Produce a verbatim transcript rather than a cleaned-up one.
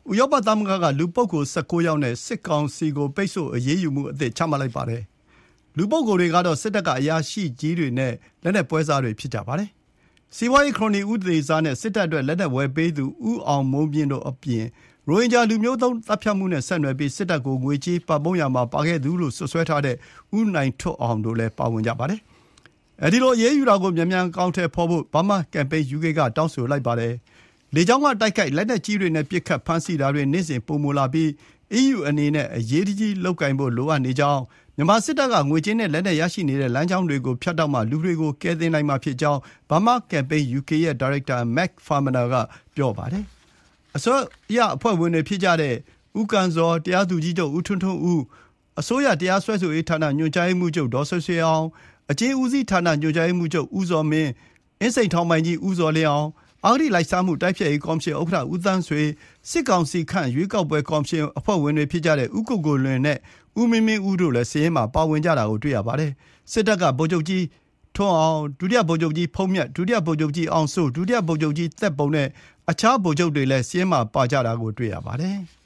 ဥရောပသမဂ္ဂကလူပုဂ္ဂိုလ် ၁၉ ယောက်နဲ့စစ်ကောင်စီကိုပိတ်ဆို့အရေးယူမှုအသစ်ချမှတ်လိုက်ပါတယ်။လူပုဂ္ဂိုလ်တွေကတော့စစ်တပ်ကအရာရှိကြီးတွေနဲ့လက်နက်ပွဲစားတွေဖြစ်ကြပါတယ်။စီးပွားရေးခရိုနီဦးသေးစားနဲ့စစ်တပ်အတွက်လက်နက်ဝယ်ပေးသူဦးအောင်မိုးမြင့်တို့အပြင်ရိုဟင်ဂျာလူမျိုးသုံးတပ်ဖြတ်မှုနဲ့ဆက်နွယ်ပြီးစစ်တပ်ကိုငွေကြေးပံ့ပိုးရာမှာပါခဲ့သူလို့ဆွဆွဲထားတဲ့ဦးနိုင်ထွဋ်အောင်တို့လည်းပါဝင်ကြပါတယ်။အဲဒီလိုအရေးယူတာကိုမြန်မြန်ကောင်းထဲဖော်ဖို့ Burma Campaign ယူ ကေ ကတောင်းဆိုလိုက်ပါတယ်။လေကြောင်းကတိုက်ခိုက်လက်နက်ကြီးတွေနဲ့ပစ်ခတ်ဖမ်းဆီးတာတွေနေ့စဉ်ပိုမိုလာပြီး အီးယူ အနေနဲ့အရေးတကြီးလုပ်ကိုင်ဖို့လိုအပ်နေကြောင်းမြန်မာစစ်တပ်ကငွေကြေးနဲ့လက်နက်ရရှိနေတဲ့လမ်းကြောင်းတွေကိုဖြတ်တောက်မှလူတွေကိုကယ်တင်နိုင်မှာဖြစ်ကြောင်း Burma Campaign ယူ ကေ ရဲ့ဒါရိုက်တာ Mark Farmaner ကပြောပါတယ်။အစိုးရအဖွဲ့ဝင်တွေဖြစ်ကြတဲ့ဦးကန်ဇော်၊တရားသူကြီးချုပ်ဦးထွန်းထွန်းဦး၊အစိုးရတရားစွဲဆိုရေးဌာနညွှန်ကြားရေးမှူးချုပ်ဒေါ်ဆွေဆွေအောင်၊အကျဉ်းဦးစီးဌာနညွှန်ကြားရေးမှူးချုပ်ဦးဇော်မင်း၊အင်းစိန်ထောင်ပိုင်ကြီးဦးဇော်လင်းအောင်၊အဂတိလိုက်စားမှုတိုက်ဖျက်ရေးကော်မရှင်ဥက္ကဋ္ဌဦးသန်းဆွေ၊စစ်ကောင်စီခန့်ရွေးကောက်ပွဲကော်မရှင်အဖွဲ့ဝင်တွေဖြစ်ကြတဲ့ဦးကိုကိုလွင်နဲ့ဦးမင်းမင်းဦးတို့လည်းစာရင်းမှာပါဝင်ကြတာကိုတွေ့ရပါတယ်။စစ်တပ်ကဗိုလ်ချုပ်ကြီးထွန်းအောင်၊ဒုတိယဗိုလ်ချုပ်ကြီးဖုံးမြတ်၊ဒုတိယဗိုလ်ချုပ်ကြီးအောင်စိုး၊ဒုတိယဗိုလ်ချုပ်ကြီးသက်ပုံနဲ့အခြားဗိုလ်ချုပ်တွေလည်းစာရင်းမှာပါကြတာကိုတွေ့ရပါတယ်။